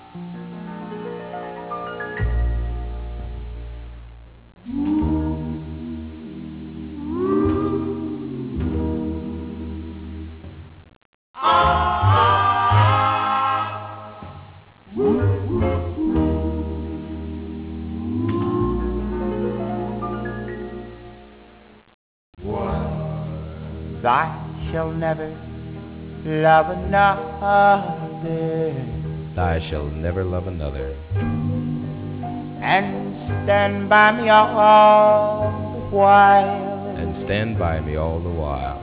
I shall never love another, I shall never love another, and stand by me all the while. and stand by me all the while.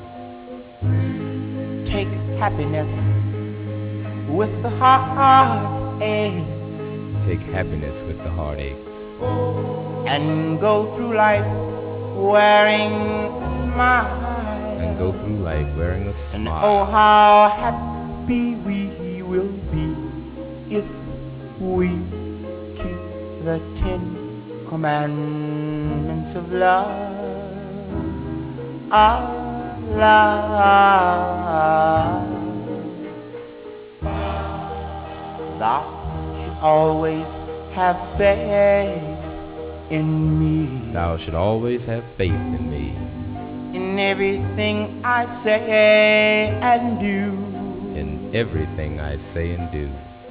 Take happiness with the heartache, Take happiness with the heartaches, and go through life wearing a smile. and go through life wearing a And smile. oh, how happy we will be if we keep the 10 commandments of love. Love. Thou should always have faith in me. Thou should always have faith in me, In everything I say and do. in everything I say and do.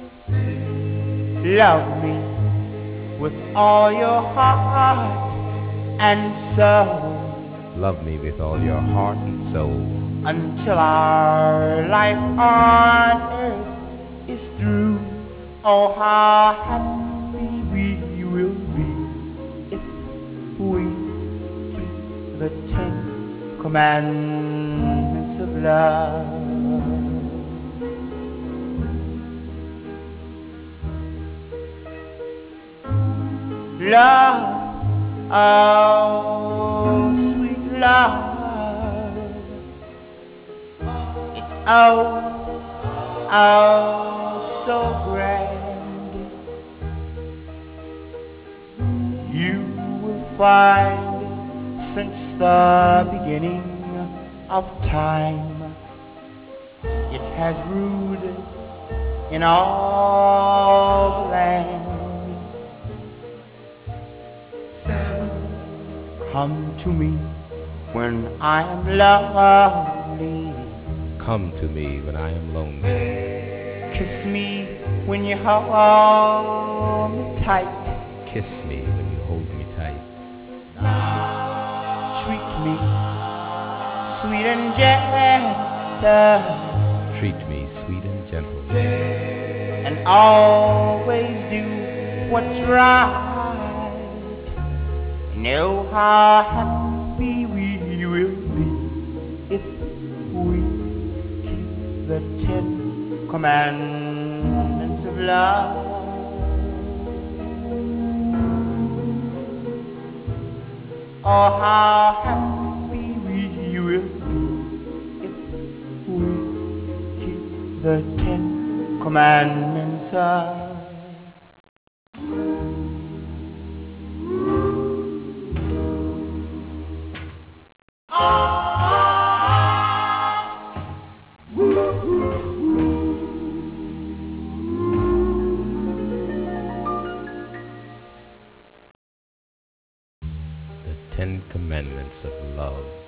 Love me with all your heart and soul, Love me with all your heart and soul, until our life on earth is through. Oh, how happy we will be if we keep the 10 commandments of love. Love, oh sweet love, it's oh so grand. You will find since the beginning of time, it has ruled in all the land. Come to me when I am lonely. Come to me when I am lonely. Kiss me when you hold me tight. Kiss me when you hold me tight. Treat me sweet and gentle, Treat me sweet and gentle, and always do what's right. Know how happy we will be if we keep the 10 commandments of love. Oh, how happy we will be if we keep the 10 commandments of the 10 commandments of love.